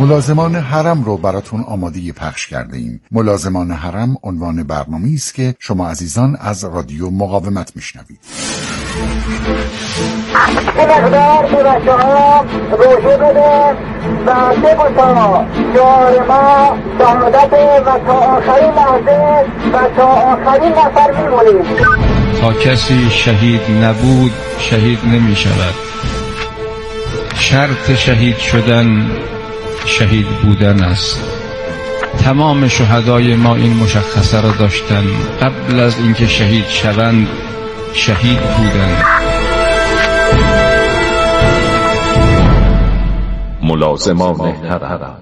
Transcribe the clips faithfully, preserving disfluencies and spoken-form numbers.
ملازمان حرم رو براتون آماده پخش کرده ایم. ملازمان حرم عنوان برنامه‌ای است که شما عزیزان از رادیو مقاومت میشنوید. این مقدار که بچه ها روژه بده و بگوشا جار ما شهادت و تا آخرین لحظه و تا آخرین نفر میمونیم. تا کسی شهید نبود شهید نمی شود. شرط شهید شدن شهید بودن است. تمام شهدای ما این مشخصه را داشتند، قبل از اینکه شهید شوند شهید بودند. ملازمان حرم.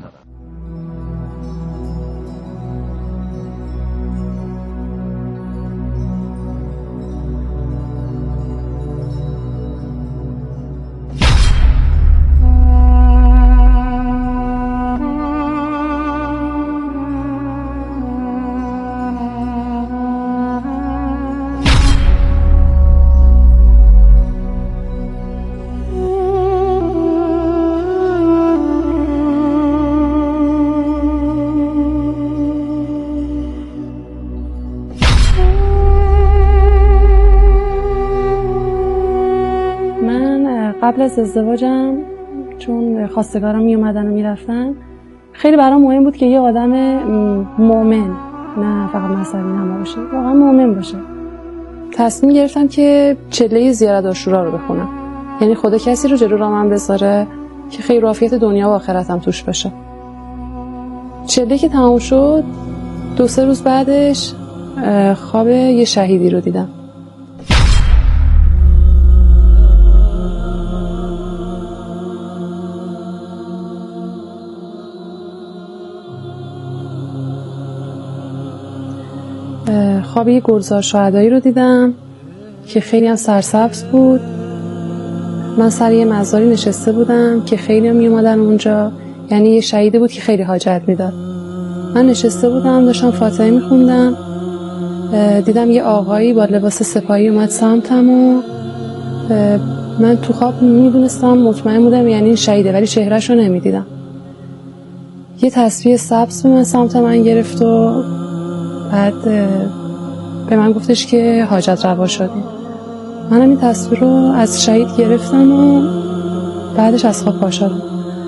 قبل از ازدواجم چون خواستگارم می اومدن و می رفتن، خیلی برام مهم بود که یه آدم مؤمن، نه فقط مذهبی نما باشه، واقعا مؤمن باشه. تصمیم گرفتم که چله زیارت عاشورا رو بخونم، یعنی خدا کسی رو جلو راه بذاره که خیر و عافیت دنیا و آخرتم توش باشه. چله که تمام شد، دو سه روز بعدش خواب یه شهیدی رو دیدم. خواب یه گلزار شهدایی رو دیدم که خیلی هم سرسبز بود. من سر یه مزاری نشسته بودم که خیلی هم می اومدن اونجا، یعنی یه شهیدی بود که خیلی حاجت میداد. من نشسته بودم داشتم فاتحه میخوندم، دیدم یه آقایی با لباس سپاهی اومد سمتم و من تو خواب میدونستم، مطمئن بودم یعنی این شهیده، ولی چهرهشو نمیدیدم. یه تسبیح سبز به من سمت من گرفت و بعد به من گفتش که حاجت روا شدیم. منم این تصویر رو از شهید گرفتم و بعدش از خواب پا شدم.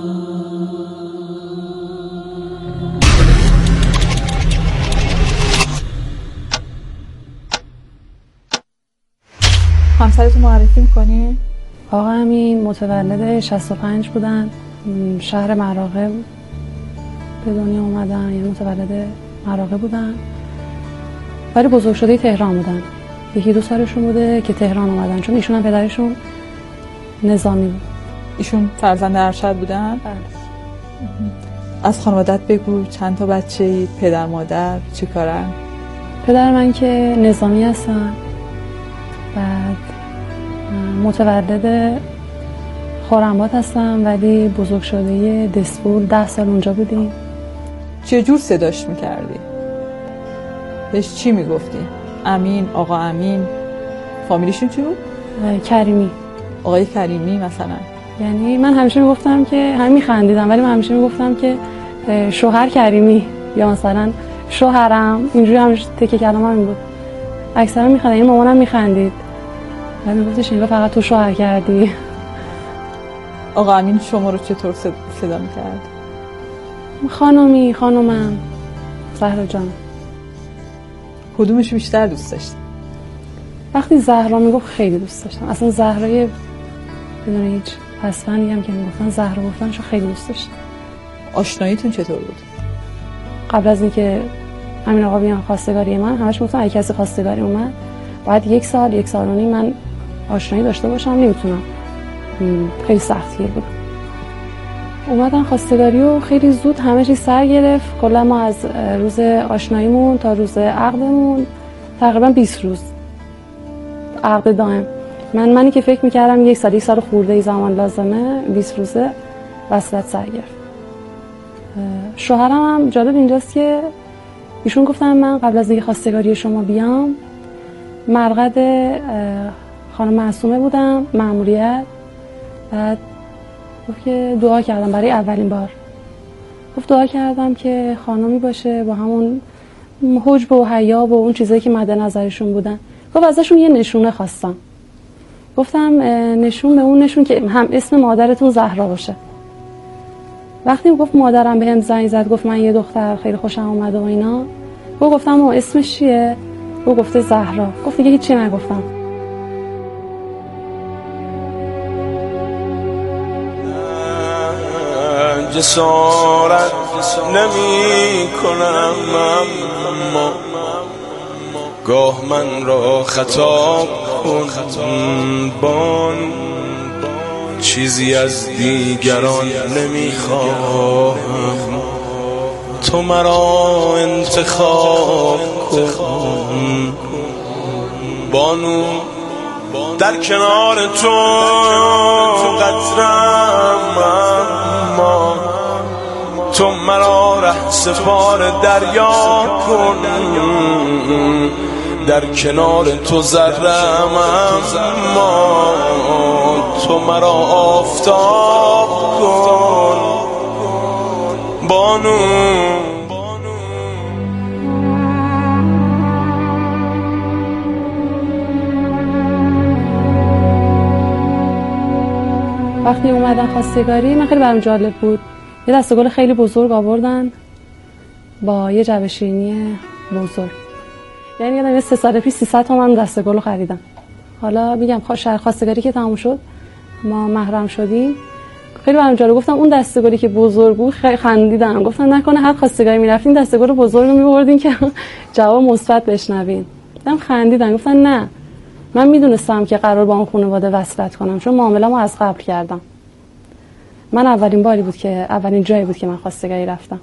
همسرتو معرفی میکنی؟ آقا امین متولد شصت و پنج بودن، شهر مراغه به دنیا اومدن، یعنی متولد مراغه بودن، ولی بزرگ شده تهران بودن. یکی دو سالشون بوده که تهران اومدن، چون ایشون هم پدرشون نظامی بود. ایشون فرزند ارشد بودن؟ بله. از خانوادت بگو، چند تا بچه ای، پدر مادر چی کارن؟ پدر من که نظامی هستن، بعد متولد خرم‌آباد هستم ولی بزرگ شده دسپول، ده سال اونجا بودیم. چه جور صداش میکردی؟ بهش چی میگفتی؟ امین، آقا امین. فامیلیشون چی بود؟ کریمی. آقای کریمی مثلا؟ یعنی من همیشه میگفتم که هم میخندیدم، ولی من همیشه میگفتم که شوهر کریمی یا مثلا شوهرم، اینجوری همیشه تکه کلام همین بود. اکثرا میخندید، این مامانم میخندید ولی میگفتش اینجا فقط تو شوهر کردی. آقا امین شما رو چطور صدا میکرد؟ خانومی، خانومم، زهرا جان. کدومش بیشتر دوست داشتی؟ وقتی زهرا میگفت خیلی دوست داشتم. اصلا زهرای بدون هیچ پسفندی هم که میگفتن زهرا گفتنشو خیلی دوست داشتم. آشناییتون چطور بود؟ قبل از اینکه امین آقا بیان خواستگاری من، همش میگفتن اگه کسی خواستگاری اومد بعد یک سال یک سال و نیم من آشنایی داشته باشم، نمیتونم، خیلی سختگیر بودم. اومدن خواستگاری و خیلی زود همه چیز سر گرفت. کلا ما از روز آشناییمون تا روز عقدمون تقریبا بیست روز عقد دائم. من منی که فکر میکردم یک سال یک سال خورده ای زمان لازمه، بیست روزه وصلت سر گرفت. شوهرم هم جالب اینجاست که ایشون گفتن من قبل از اینکه خواستگاری شما بیام مرقد خانم معصومه بودم، مأموریت. بعد گفت که دعا کردم برای اولین بار گفت دعا کردم که خانمی باشه با همون حجب و حیا و اون چیزایی که مد نظرشون بودن. گفت ازشون یه نشونه خواستم. گفتم نشون به اون نشون که هم اسم مادرتون زهرا باشه. وقتی گفت مادرم بهم زنگ زد گفت من یه دختر خیلی خوشم اومده و اینا، گفت گفتم و اسمش چیه؟ گفت گفته زهرا. گفت دیگه هیچی نگفتم. جسارت نمی کنم اما گاه من را خطاب کن بان، چیزی از دیگران نمیخواهم، تو مرا انتخاب کن بانو، در کنار تو قطرم اما تو مرا ره سپار دریا کن، در کنار تو ذره‌ام اما تو مرا آفتاب کن بانو. وقتی اومدن خواستگاری من خیلی برام جالب بود. یه دسته گل خیلی بزرگ آوردن با یه جعبه شیرینی بزرگ. یعنی یادم سه سال پیش سیصد تومن دسته گل خریدم. حالا میگم خواستگاری که تموم شد ما محرم شدیم، خیلی برام جالب. گفتم اون دسته گلی که بزرگ بود خیلی خندیدم. گفتم نکنه هر خواستگاری میرفتین دسته گل بزرگ رو میبردین که جواب مثبت بشنوین. دیدم خندیدن. گفتن نه، من میدونستم که قرار با اون خانواده وصلت کنم چون معامله‌مو از قبل کردم. من اولین باری بود که اولین جایی بود که من خواستگاری رفتم.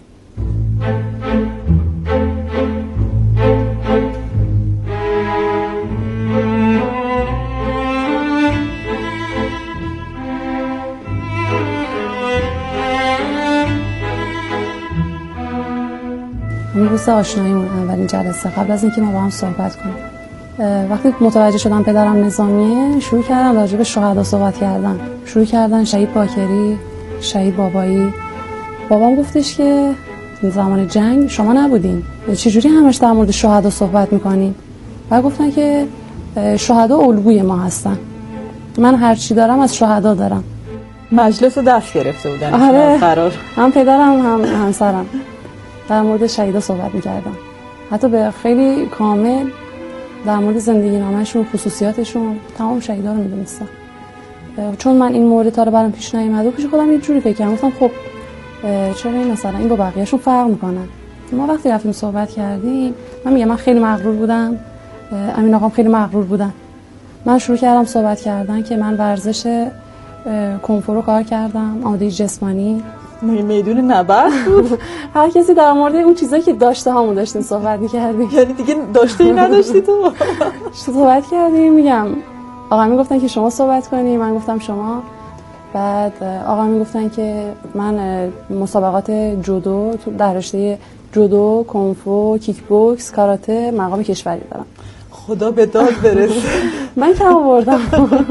اون روز آشناییمون اولین جلسه قبل از اینکه ما با هم صحبت کنیم، وقتی متوجه شدم پدرم نظامیه شروع کردم راجع به شهدا صحبت کردن. شروع کردن شهید باکری، شهید بابایی. بابام گفتش که زمان جنگ شما نبودین، چجوری همش در مورد شهدا صحبت میکنین؟ و گفتن که شهدا الگوی ما هستن، من هر چی دارم از شهدا دارم. مجلس رو دست گرفته بودن. آره، قرار هم پدرم هم همسرم در مورد شهیدا صحبت میکردم، حتی به خیلی کامل در مورد زندگی نامه‌شون، خصوصیاتشون، تمام شهیدا رو میدونستم. چون من این مورد رو برام پیش نیومد و پیش خودم یه جوری فکر کردم، گفتم خب چرا این مثلا این با بقیه‌شون فرق میکنن. ما وقتی رفتیم صحبت کردیم، من میگم من خیلی مغرور بودم، امین آقام خیلی مغرور بودن. من شروع کردم صحبت کردن که من ورزش کنفو رو کار کردم، آمادگی جسمانی، میدون نبرد بود. هر کسی در مورد اون چیزایی که داشته هامون داشتیم صحبت می‌کردیم. یعنی دیگه داشته ای نداشتی تو؟ صحبت کردیم. میگم آقا می گفتن که شما صحبت کنی، من گفتم شما. بعد آقا می گفتن که من مسابقات جودو در رشته جودو، کنفو، کیک بوکس، کاراته مقام کشوری دارم. خدا به داد برسه. من کم آوردم.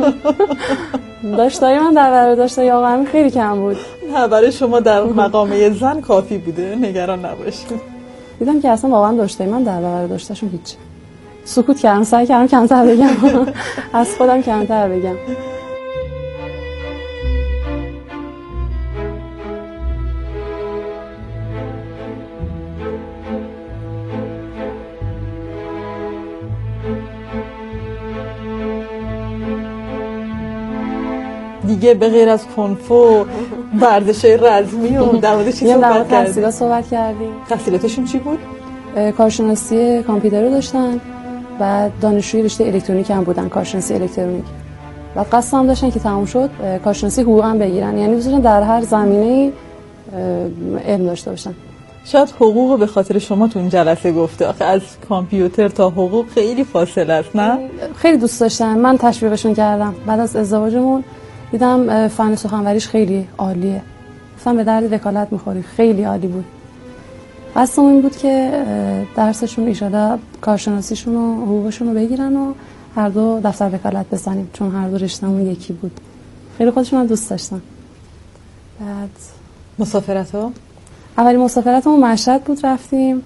داشتای من در برابر داشتای آقا همین خیلی کم بود. نه برای شما در مقامه زن کافی بوده، نگران نباشید. دیدم که اصلا واقعا داشتای من در برابر داشتهشون هیچ. سکوت کردم، سعی کردم کمتر بگم. از خودم کمتر بگم. دیگه به غیر از کنفو ورزش‌های رزمی و در مورد چی صحبت کردیم؟ تحصیلات صحبت کردیم. تحصیلاتشون چی بود؟ کارشناسی کامپیوتر داشتن، بعد دانشجوی رشته الکترونیک هم بودن، کارشناسی الکترونیک. و قصد هم داشتن که تموم شد کارشناسی حقوق هم بگیرن، یعنی دوستان در هر زمینه‌ای علم داشته باشن. شاید حقوق به خاطر شما تو این جلسه گفته، آخه از کامپیوتر تا حقوق خیلی فاصله است، نه؟ خیلی دوست داشتن، من تشویقشون کردم. بعد از ازدواجمون دیدم فن سخنوریش خیلی عالیه، گفتم به درد وکالت میخوری، خیلی عالی بود. قصدم این بود که درسشون ایشالا کارشناسیشون و حقوقشون رو بگیرن و هر دو دفتر وکالت بزنیم، چون هر دو رشته‌مون یکی بود. خیلی خودشون هم دوست داشتن. بعد مسافرت ها؟ اولین مسافرتمون مشهد بود، رفتیم.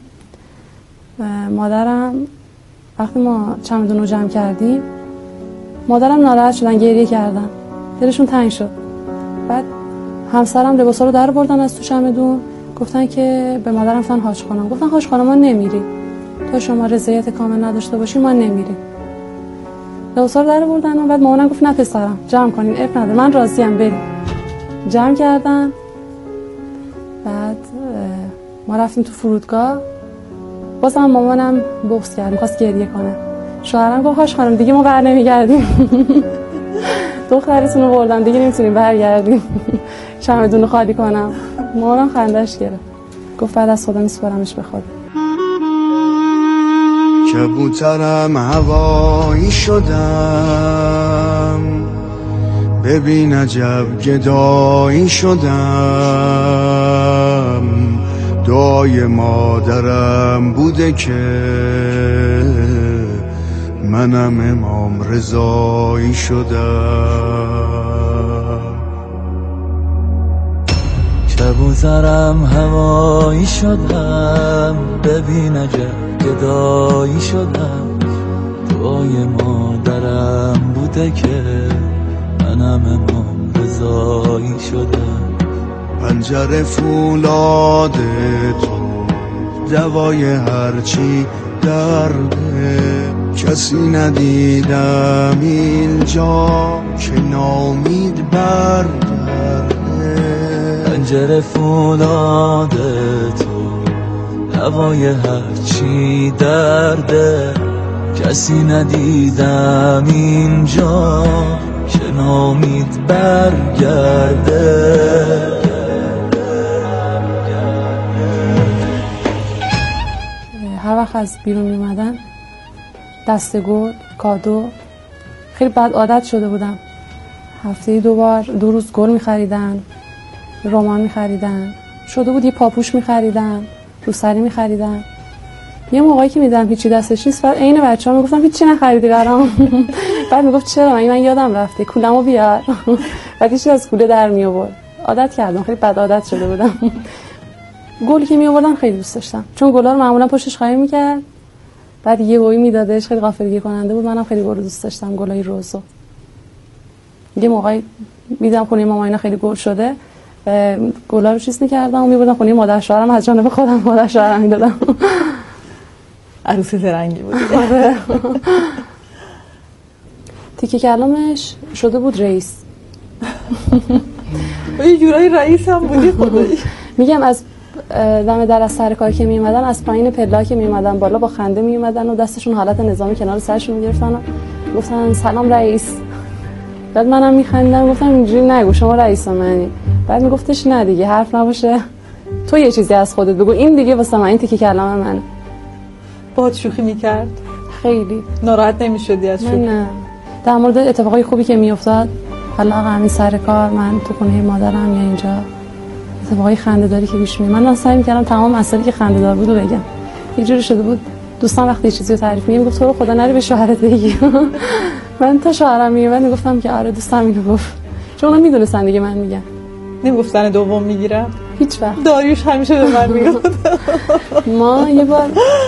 مادرم وقتی ما چمدون رو جمع کردیم، مادرم ناراحت شدن، گریه کردن، دلشون تنگ شد. بعد همسرم لباسا رو در بردن از تو چمدون، گفتن که به مادرم فن حاج خانم، گفتن حاج خانم ما نمیریم تا شما رضایت کامل نداشته باشیم، ما نمیریم. لباسا رو در بردن و بعد مامانم گفت نه پسرم جمع کنین، اب نداره، من راضیم، بریم. جمع کردن. بعد ما رفتیم تو فرودگاه، بازم مامانم بغض کرد، می‌خواست گریه کنه. شوهرم گفت حاج خانم دیگه ما بر نمیگردیم، دخترتون رو بردن دیگه نمیتونیم برگردیم، چمدون رو خالی کنم. مامانم خندش گرفت، گفت بعد از خدا میسپارمش به خدا. کبوترم هوایی شدم، ببین عجب گدایی شدم، دعای مادرم بوده که منم امام رضایی شدم. کبوترم هوایی شدم، ببین عجب گدایی شدم، دعای مادرم بوده که منم امام رضایی شدم. پنجره فولاد تو دوای هرچی درده، کسی ندیدم اینجا که نامید برگرده. پنجره فولاد تو دوای هرچی درده، کسی ندیدم اینجا که نامید برگرده. هر وقت از بیرون میمدن دسته گل، کادو، خیلی بد عادت شده بودم. هفته دو بار دو روز گل میخریدن، رمان میخریدن، شده بود یه پاپوش میخریدن، روسری میخریدن. یه موقعی که میدم هیچی دستش نیست، بعد عین بچه‌ها میگفتم هیچی نخریدی برام. بعد میگفت چرا؟ من من یادم رفته کولمو بیار. بعد هیچی از کوله در می آورد. عادت کردم، خیلی بد عادت شده بودم. گل که می آوردن خیلی دوست داشتم، چون گلا رو معمولا پشتش خالی میکرد، بعد یه هویی میدادش، خیلی غافلگیر کننده بود. منم خیلی گل دوست داشتم، گلای روزو. یه موقعی میدم خونه مامان اینا خیلی گل شده، گلا رو چیز میکردم و میبردم خونه مادر شوهرم، از جانب خودم مادر شوهرم میدادم. عروسی زرنگی بود. تیکه کلامش شده بود رئیس. یه جورایی رئیس هم بودی خدایی. میگم از دم در از سر کار که میومدن، از پایین پلا که میومدن بالا با خنده میومدن و دستشون حالت نظامی کنار سرشون میگرفتن و گفتن سلام رئیس. بعد منم میخندیدم، گفتم اینجوری نگو شما رئیس منی. بعد میگفتش نه دیگه حرف نباشه، تو یه چیزی از خودت بگو، این دیگه واسه من، این تیکه کلام منه. باهات شوخی میکرد؟ خیلی. ناراحت نمیشدی از شوخی؟ نه، در مورد اتفاقای خوبی که میافتاد، حالا همین سر کار، من تو خونه مادرم یا اینجا، اتفاقای خنده‌داری که پیش میاد، من سعی می‌کردم تمام مسائلی که خنده‌دار بود رو بگم. یه جوری شده بود دوستان وقتی یه چیزی رو تعریف می‌کردم میگفت تو رو خدا نری به شوهرت بگی. من تا شوهرم میومد میگفتم که آره دوستم اینو گفت، چون اونا میدونستن دیگه من میگم. نمیگفتن دوم میگیرم هیچ وقت. داریوش همیشه به من میگفت. ما یه بار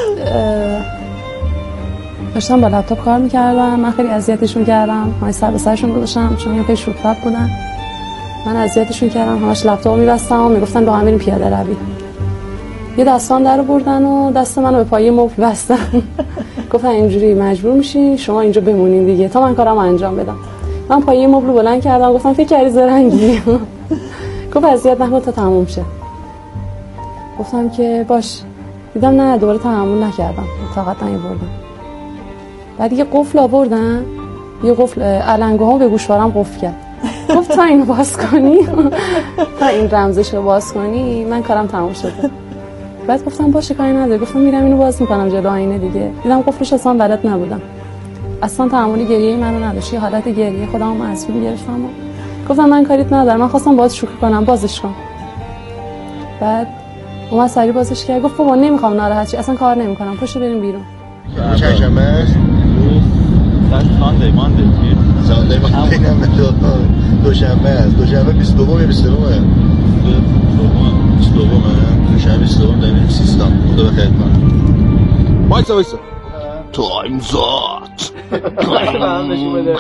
داشتم با لپتاپ کار می‌کردم، من خیلی اذیتشون کردم، همه سر به سرشون گذاشتم چون خیلی شوخ‌طبع بودن. من اذیتشون کردم، همش لپتاپو می‌بستم و میگفتن با هم بریم پیاده روی. یه دستان درو بردن و دست منو به پایه مبل بستن. گفتن اینجوری مجبور میشین شما اینجا بمونین دیگه تا من کارمو انجام بدم. من پایه مبل رو بلند کردم، گفتم فکر کردی زرنگی؟ گفت اذیت نکن تا تموم شه. گفتم که باش. دیدم نه دوباره تحمل نکردم، طاقت نمی‌بردم. بعد یه قفل آوردن، یه قفل علنگوها به گوشوارم قفل کرد. گفت تا اینو باز کنی، تا این رمزش رو باز کنی من کارم تموم شده. بعد گفتم باشه کاری نداره، گفتم میرم اینو باز میکنم جلو آینه دیگه. دیدم قفلش اصلا بلد نبودم، اصلا تحمل گریه منو نداشت، یه حالت گریه خودمو معصوم گرفتم و گفتم من کاریت ندارم، من خواستم باز شوخی کنم، بازش کن. بعد اومد سری بازش کرد، گفت بابا نمیخوام ناراحت شی، اصلا کار نمیکنم، پاشو بریم بیرون. چند شنبه است؟ ساندی ماندی ساندی ماندی نه دوشنبه است. دوشنبه بیست و دو یا بیست و سه؟ بیست و دومه شب بیست و دوم داریم سیستان خدا بخیر کنه وایسا وایسا تایم زاد نشون بده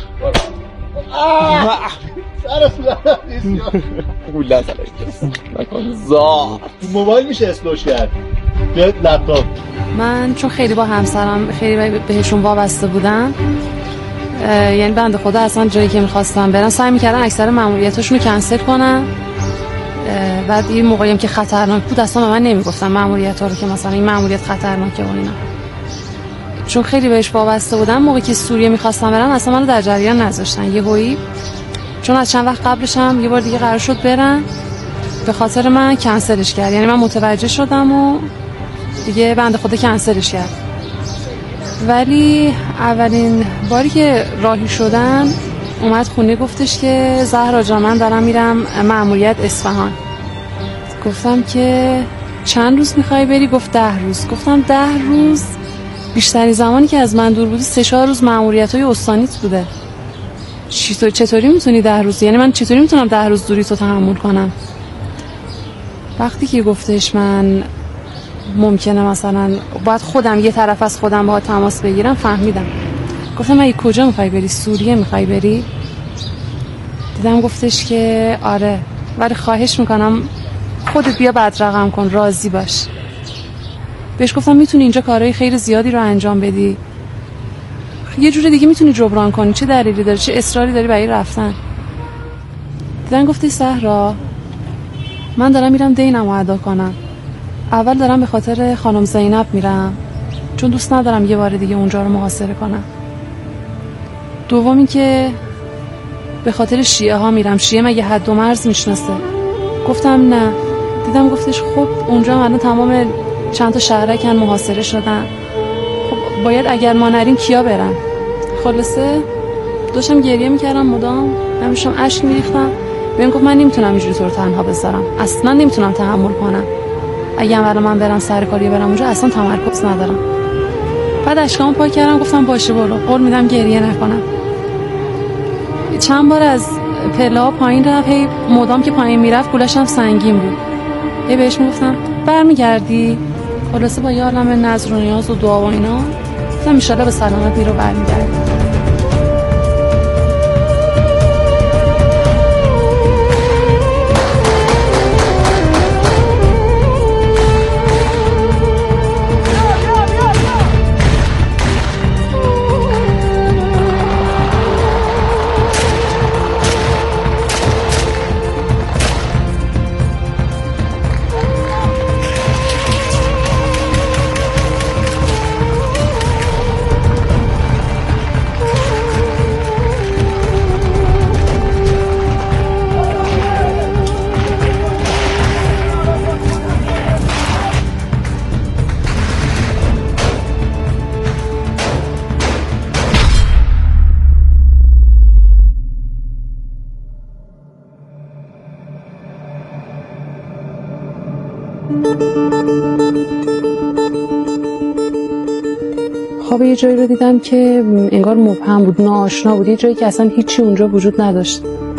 سر صورت نیست گوله سر نکن زاد موبایل میشه اسلوش کرد یا لپتاپ. من چون خیلی با همسرم خیلی بهشون وابسته بودم، یعنی بنده خدا اصلا جایی که میخواستم برم سعی میکردن اکثر ماموریتاشون رو کنسل کنن. بعد این موقعیم که خطرناک بود اصلا به من نمیگفتن ماموریت‌ها رو که مثلا این ماموریت خطرناکه و اینا، چون خیلی بهش وابسته بودم. موقعی که سوریه میخواستم برم اصلا منو در جریان نذاشتن یهویی، چون از چند وقت قبلش هم یه بار دیگه قرار شد برم، به خاطر من کنسلش کرد. یعنی من متوجه شدم و دیگه بنده خدا کنسلش کرد. ولی اولین باری که راهی شدن اومد خونه گفتش که زهرا جان من دارم میرم مأموریت اصفهان. گفتم که چند روز میخوای بری؟ گفت ده روز. گفتم ده روز؟ بیشتری زمانی که از من دور بودی سه چهار روز مأموریت‌های استانیت بوده. چطور چطوری میتونی ده روز؟ یعنی من چطوری میتونم ده روز دوری تو تحمل کنم؟ وقتی که گفتش من ممکنه مثلا باید خودم یه طرف از خودم باهات تماس بگیرم، فهمیدم. گفتم ای کجا میخوای بری؟ سوریه میخوای بری؟ دیدم گفتش که آره، ولی خواهش میکنم خودت بیا بعد رقم کن، راضی باش. بهش گفتم میتونی اینجا کارهای خیلی زیادی رو انجام بدی، یه جور دیگه میتونی جبران کنی، چه دلیلی داره، چه اصراری داری برای رفتن؟ دیدن گفتی زهرا من دارم میرم دینمو ادا کنم. اول دارم به خاطر خانم زینب میرم، چون دوست ندارم یه بار دیگه اونجا رو محاصره کنم. دومی که به خاطر شیعه ها میرم. شیعه مگه حد و مرز میشناسه؟ گفتم نه. دیدم گفتش خب اونجا الان تمام چند تا شهرکن محاصره شدن، خب باید اگر ما نریم کیا برن؟ خلاصه داشتم گریه میکردم مدام، همیشم اشک میریختم. بهم گفت من نمیتونم اینجوری تو رو تنها بذارم، اصلا نمیتونم تحمل کنم. اگه هم من برم سر کاری برم اونجا اصلا تمرکز ندارم. بعد اشکامو پاک کردم گفتم باشه برو، قول میدم گریه نکنم. چند بار از پلا پایین رفت، هی مدام که پایین میرفت گولش هم سنگین بود. هی بهش میگفتم برمیگردی؟ خلاصه با یه عالم نذر و نیاز و دعا و اینا گفتم ان شاءالله به سلامت میرو برمیگردی. خواب یه جایی رو دیدم که انگار مبهم بود، ناآشنا بود، یه جایی که اصلا هیچی اونجا وجود نداشت.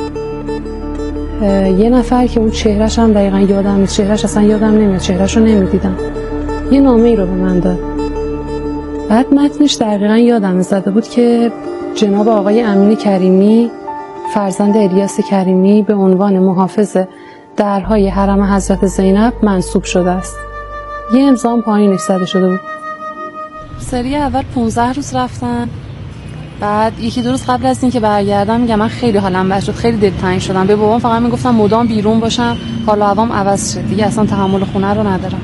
یه نفر که اون چهرهش هم دقیقا یادم نیست، چهرهش اصلا یادم نمیاد، چهرهش رو نمیدیدم، یه نامه ای رو به من داد. بعد متنش دقیقا یادم زده بود که جناب آقای امین کریمی فرزند الیاس کریمی به عنوان محافظ درهای حرم حضرت زینب منصوب شده است. یه امضا پایینش زده شده بود. سری اول پانزده روز رفتن، بعد یکی دو روز قبل از این که برگردم میگم من خیلی حالم بد شد، خیلی دلتنگ شدم. به بابام فقط میگفتم مدام بیرون باشم، حال و هوام عوض شد دیگه، اصلا تحمل خونه رو ندارم.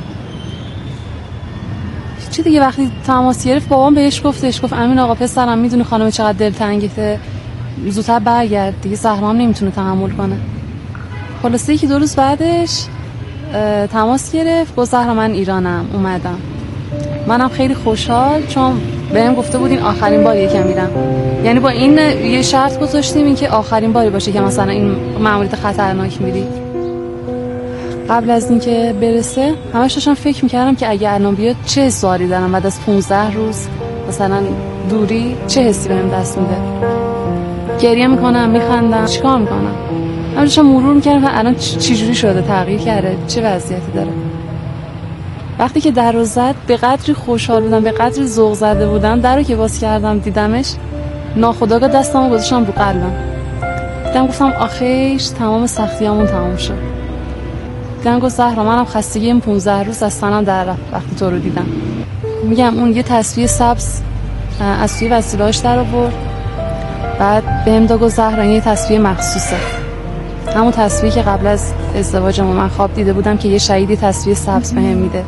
چی دیگه وقتی تماس گرفت بابام بهش گفتش، گفت امین آقا پسرم میدونی خانم چقدر دلتنگته، زودتر برگرد دیگه، زهرام نمیتونه تحمل کنه. خلاصه یکی دو روز بعدش تماس گرفت، گفت زهرا من ایرانم اومدم. منم خیلی خوشحال، چون بهم گفته بود این آخرین باریه که میرم. یعنی با این یه شرط گذاشتیم این که آخرین باری باشه که مثلا این مأموریت خطرناک میری. قبل از این که برسه همش داشتم فکر میکردم که اگه الان بیاد چه حسی دارم بعد از پانزده روز مثلا دوری، چه حسی بهم دست میده. گریه میکنم، میخندم، چیکار میکنم؟ همونجا مرور میکردم الان چی جوری شده، تغییر کرده، چه وضعیتی داره. وقتی که در رو زد به قدری خوشحال بودم، به قدری ذوق زده بودم. در رو که باز کردم دیدمش، ناخودآگاه دستمو گذاشتم رو قلبم. دیدم گفتم آخیش تمام سختیامون تمام شد. دیدم گفت زهرا منم خستگی این پونزده روز از تنم در رفت وقتی تو رو دیدم. میگم اون یه تصویر سبز از توی وسیله‌اش در آورد، بعد بهم داد گفت زهرا این یه تصویر مخصوصه، همون تصویری که قبل از ازدواجمون من خواب دیده بودم که یه شهیدی تصویر سبز بهم میده.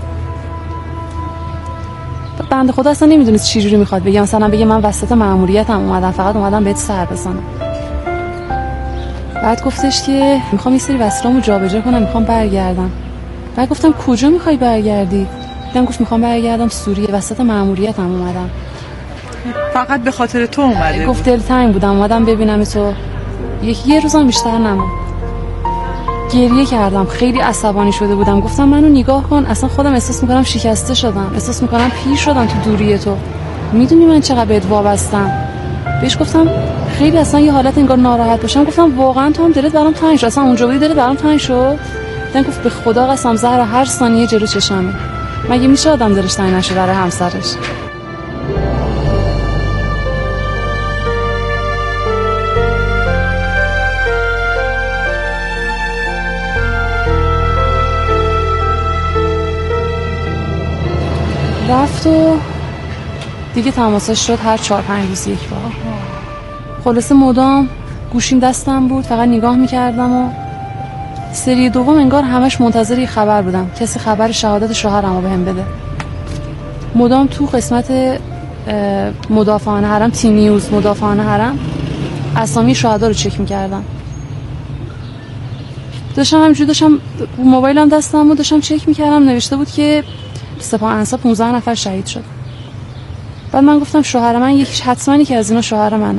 بنده خدا اصلا نمیدونست چی جوری میخواد بگم، مثلا بگه من وسط مأموریتم اومدم فقط اومدم بهت سر بزنم. بعد گفتش که میخوام یه سری وسیله‌مو جابجا کنم، میخوام برگردم. بعد گفتم کجا میخوای برگردی؟ دیدم گفت میخوام برگردم سوریه، وسط مأموریتم اومدم. فقط به خاطر تو اومده؟ گفت دلتنگ بودم اومدم ببینم تو. یک یه روزم بیشتر نمون. گریه کردم، خیلی عصبانی شده بودم. گفتم منو نگاه کن، اصلا خودم احساس میکنم شکسته شدم، احساس میکنم پیر شدم تو دوری تو. میدونی من چقدر بهت وابستم. بهش گفتم خیلی اصلا یه حالت انگار ناراحت باشم. گفتم واقعا تو هم دلت برام تنگ شد؟ اصلا اونجا بودی دلت برام تنگ شد؟ دیدم گفت به خدا قسم زهرا هر ثانیه جلو چشمه. مگه میشه آدم دلش تنگ نشه برای همسرش؟ رفت و دیگه تماسش شد هر چهار پنج روز یک بار. خلاصه مدام گوشیم دستم بود، فقط نگاه میکردم. و سری دوم انگار همش منتظر یه خبر بودم، کسی خبر شهادت شوهرمو بهم بده. مدام تو قسمت مدافعان حرم، تی نیوز مدافعان حرم، اسامی شهدا رو چک میکردم. داشتم همینجوری داشتم موبایلم دستم بود، داشتم چک میکردم، نوشته بود که سپاه انصار پانزده نفر شهید شد. بعد من گفتم شوهر من یکیش حتما که از اینا شوهر منه.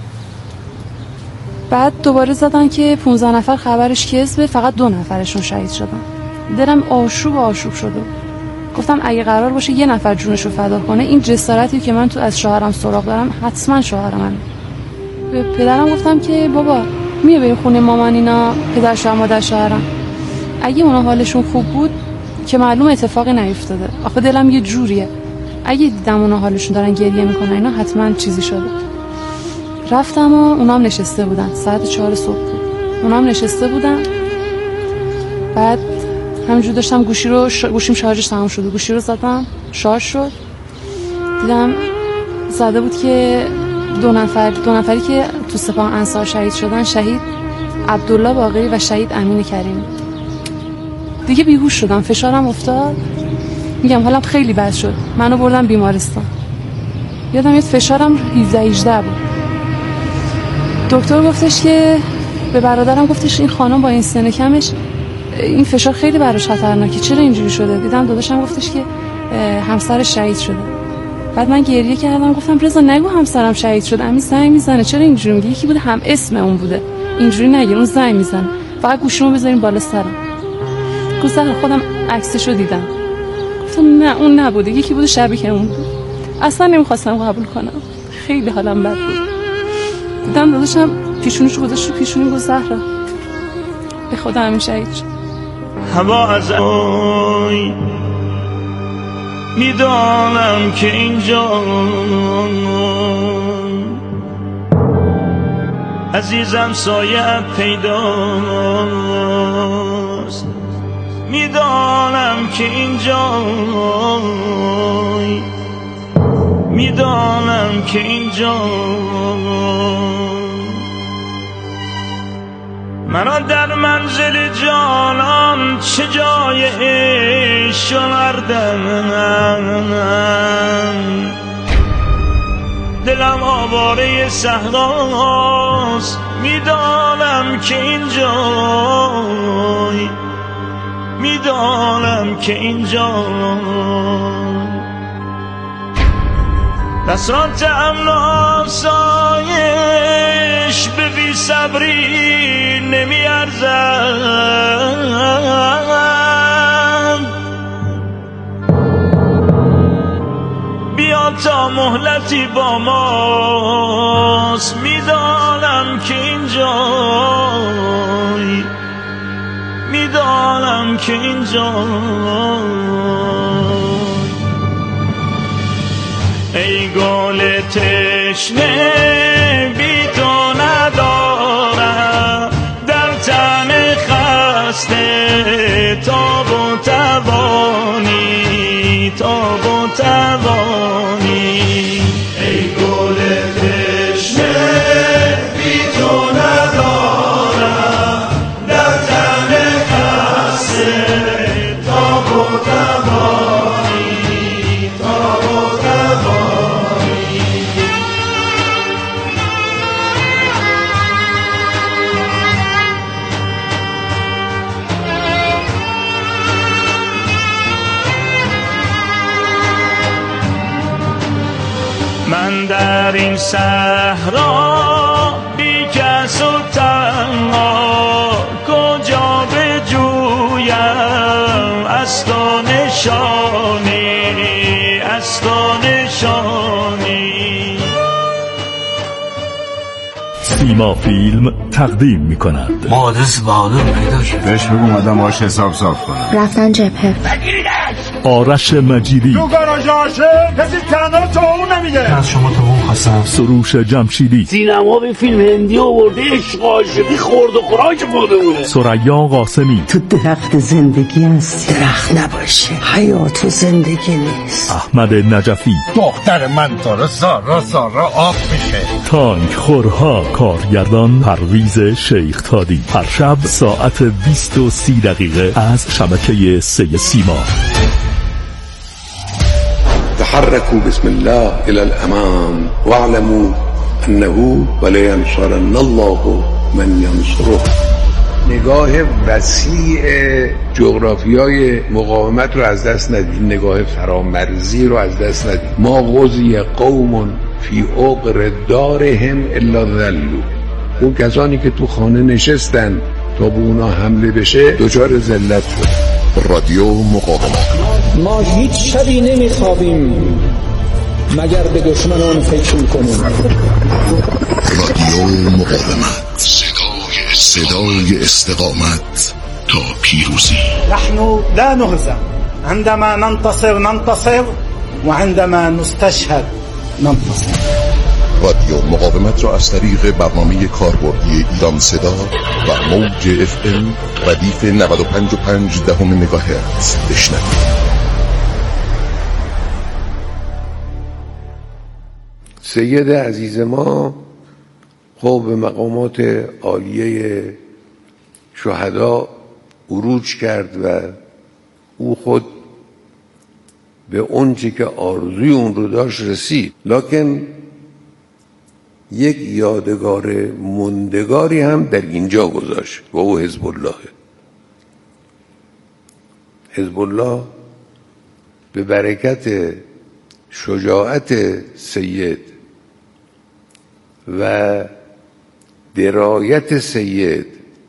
بعد دوباره زدن که پانزده نفر خبرش کذبه، فقط دو نفرشون شهید شدن. دلم آشوب آشوب شده. گفتم اگه قرار باشه یه نفر جونشو فدا کنه، این جسارتی که من تو از شوهرم سراغ دارم حتما شوهر منه. به پدرم گفتم که بابا میای بریم خونه مامان، اینا پدر شوهر مادر شوهرم. اگه اونا حالشون خوب بود که معلوم اتفاقی نیفتاده. آخه دلم یه جوریه، اگه دیدم اونا حالشون دارن گریه میکنن اینا حتما چیزی شده. رفتم و اونام نشسته بودن، ساعت چهار صبح بود. اونام نشسته بودن. بعد همینجور داشتم گوشی رو ش... گوشیم شارژش تمام شده، گوشی رو زدم شارژ شد. دیدم زده بود که دو نفر دو نفری که تو سپاه انصار شهید شدن، شهید عبدالله باقری و شهید امین کریمی. دیگه بیهوش شدم، فشارم افتاد. میگم حالم خیلی بد شد، منو بردن بیمارستان. یادم میاد فشارم هجده هجده بود. دکتر گفتش که به برادرم گفتش این خانم با این سن کمش این فشار خیلی براش خطرناکه، چرا اینجوری شده؟ دیدم داداشم گفتش که همسرش شهید شده. بعد من گریه کردم، گفتم رضا نگو همسرم شهید شد، امین زنگ میزنه، چرا اینجوری میگی؟ یکی بوده هم اسم اون بوده، اینجوری نگیر، اون زنگ میزنه، فقط گوشیمو بذاریم بالا سرم. گفتم خودم عکسشو دیدم. گفتم نه اون نبوده، یکی بوده شبیه اون بود. اصلا نمیخواستم قبول کنم، خیلی حالم بد بود. دیدم داداشم پیشونیشو گذاشت رو پیشونی، گفت زهرا به خدا همین شهید شد. هوا از اوی میدانم که اینجا عزیزم سایه پیداست، میدانم که اینجا میدانم که اینجا مرا در منزل جانان چه جای عشق شمردن، دلم آواره صحراست، میدانم که اینجا میدانم که اینجا بساط امن و آسایش به بی صبری نمی ارزد. بیا تا مهلتی با ماست، میدانم که اینجا میدانم که اینجا ای گل تشنه بی تو ندارم در تن خسته تاب و توانی تاب و توانی ای گل تشنه بی تو ندارم در تن خسته تاب و توانی تاب و توانی من در این صحرا بی کس و تنها کجا بجویم از تو نشانی از تو نشانی. سیما فیلم تقدیم می کند مهندس بهادر پیدا شد. بهش بگو اومدم باهاش حساب صاف کنم. رفتن جبهه. آرش مجیدی تو گاراژ عاشق کسی تنها تو اون نمیده. از شما تو اون خواستم. سروش جمشیدی سینما به فیلم هندی آورده عشق عاشقی خورد و خوراک خودمونه. ثریا قاسمی تو درخت زندگی هستی. درخت نباشه حیات و زندگی نیست. احمد نجفی دختر من داره زارا زارا آب میشه. تانک خورها کارگردان پرویز شیخ تادی. هر شب ساعت بیست و سی دقیقه از شبکه سه سیما. تحركوا بسم الله إلى الأمام واعلموا أنه ولينصرن الله من ينصره. نگاه وسیع جغرافیای مقاومت رو از دست ندید، نگاه فرامرزی رو از دست ندید. ما غزی قوم فی عقر دارهم الا ذلوا. اون کسانی که تو خانه نشستن تا به اونا حمله بشه دچار ذلت شد. رادیو مقاومت. ما هیچ شبی نمیخوابیم مگر به دشمنان فکر میکنیم. رادیو مقاومت، صدای صدای استقامت تا پیروزی. نحن لا نهزم عندما ننتصر ننتصر وعندما نستشهد ننتصر. رادیو مقاومت را از طریق برنامه کاربردی ایران صدا و موج اف ام ردیف نود و پنج و پنج دهم مگاهرتز بشنوید. سید عزیز ما خب به مقامات عالیه شهدا عروج کرد و او خود به اونچه که آرزوی اون رو داشت رسید، لکن یک یادگار موندگاری هم در اینجا گذاشت و او حزب الله. حزب الله به برکت شجاعت سید و درایت سید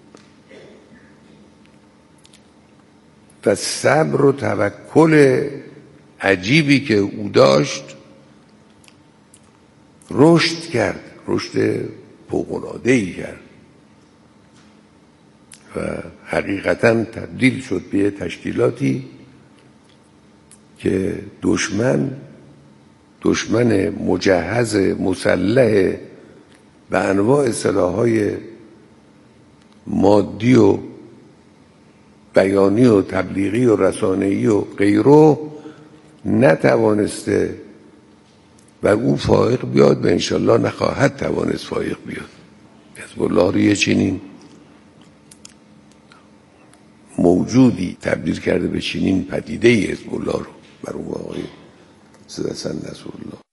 و صبر و توکل عجیبی که او داشت رشد کرد، رشد فوق‌العاده‌ای کرد و حقیقتاً تبدیل شد به تشکیلاتی که دشمن دشمن مجهز مسلح به انواع سلاح‌های مادی و بیانی و تبلیغی و رسانه‌ای و غیره نتوانسته و او فائق بیاد و انشالله نخواهد توانست فائق بیاد. حزب الله رو یه چنین موجودی تبدیل کرده به چنین پدیده حزب الله رو بر اون آقای سید حسن نصرالله.